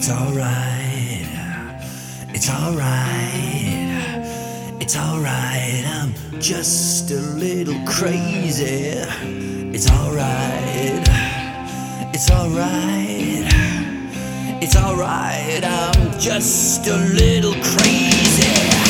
It's alright, it's alright, it's alright, I'm just a little crazy. It's alright, it's alright, it's alright, I'm just a little crazy.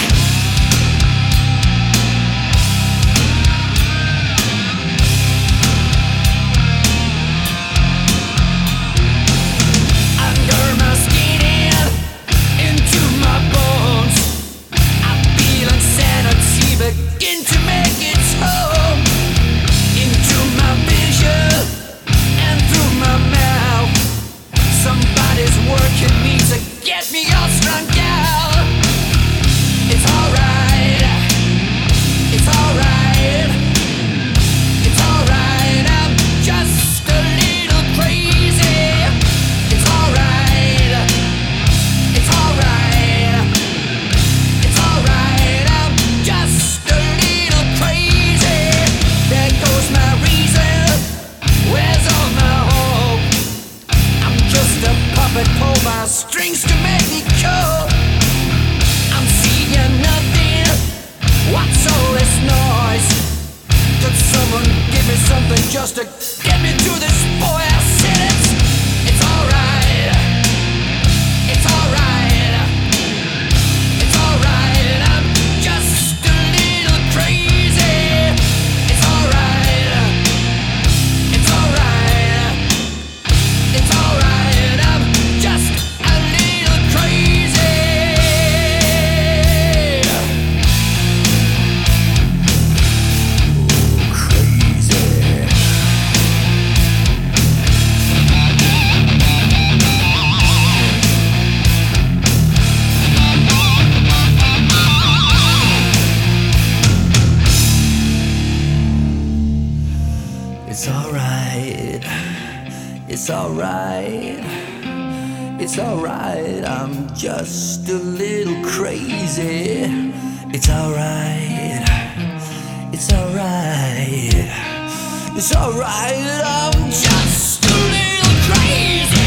Begin to make its home into my vision and through my mouth. Somebody's working me to get me all strung out. It's alright, it's alright, it's alright, I'm just a little crazy. It's alright, it's alright, it's alright, I'm just but pull my strings to make me cold. I'm seeing nothing. What's all this noise? Could someone give me something just to get me through this 4-hour sentence? It's alright. It's alright. It's alright. I'm just a little crazy. It's alright. It's alright. It's alright. I'm just a little crazy. Crazy. It's alright. It's alright. It's alright, I'm just a little crazy. It's alright, it's alright, it's alright, I'm just a little crazy.